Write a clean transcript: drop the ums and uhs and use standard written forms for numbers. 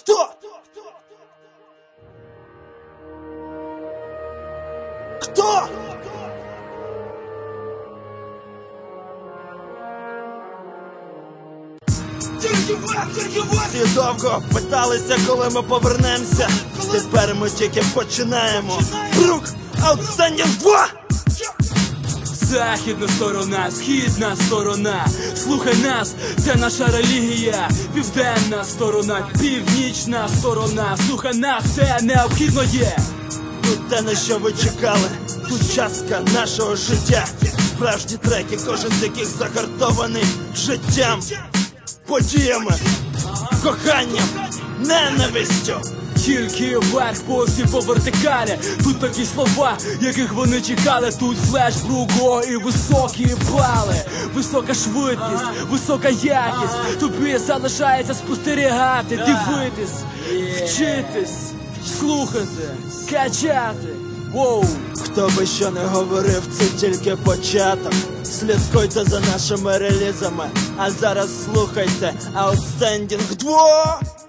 Кто? Кто? Всі довго питалися, коли ми повернемося. Тепер ми тільки починаємо. Брук, Outstanding 2! Західна сторона, східна сторона, слухай нас, це наша релігія. Південна сторона, північна сторона, слухай нас, це необхідно є. Тут те, на що ви чекали, тут частка нашого життя. Справжні треки, кожен з яких загартований життям, подіями, коханням, ненавистю. Тільки вверх, посі по вертикалі. Тут такі слова, яких вони чекали. Тут флеш, бруго і високі бали. Висока швидкість, висока якість. Тобі залишається спостерігати, дивитись, вчитись, слухати, качати. Воу. Хто би що не говорив, це тільки початок. Слідкуйте за нашими релізами, а зараз слухайте Outstanding 2!